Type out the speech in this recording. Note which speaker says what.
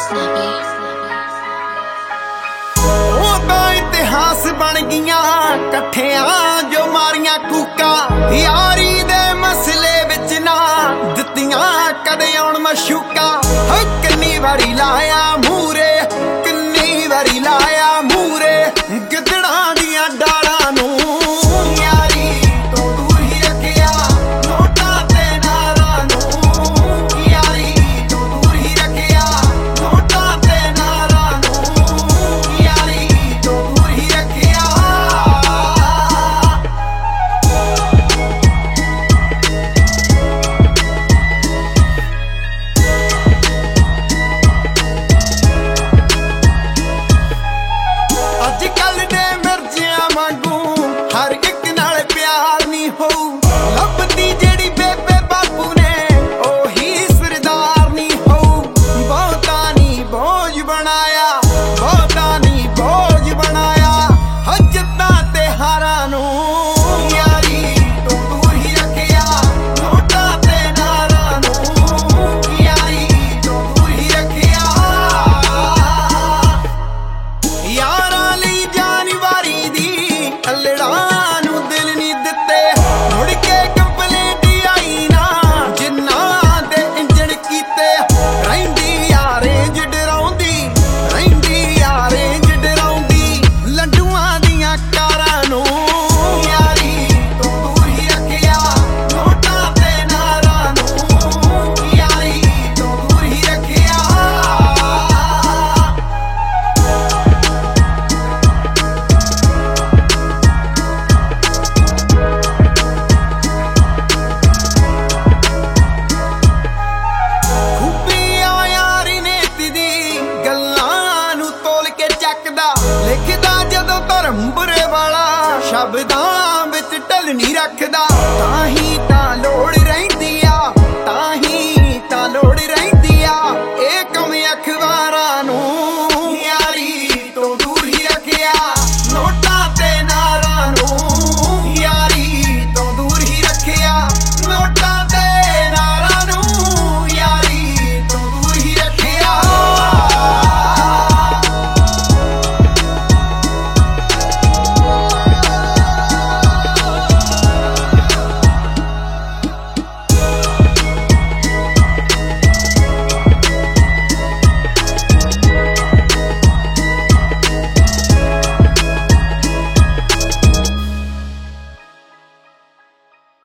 Speaker 1: इतिहास बन गईया कट्ठिया जो मारिया कूका यारी दे मसले विच ना दित्तियां कदे आउण मशूका किन्नी वारी लाया मूरे किन्नी वारी लाया मूरे गिदड़ा दियां डालां नूं शब्दां विच ढल नहीं रखदा तां ही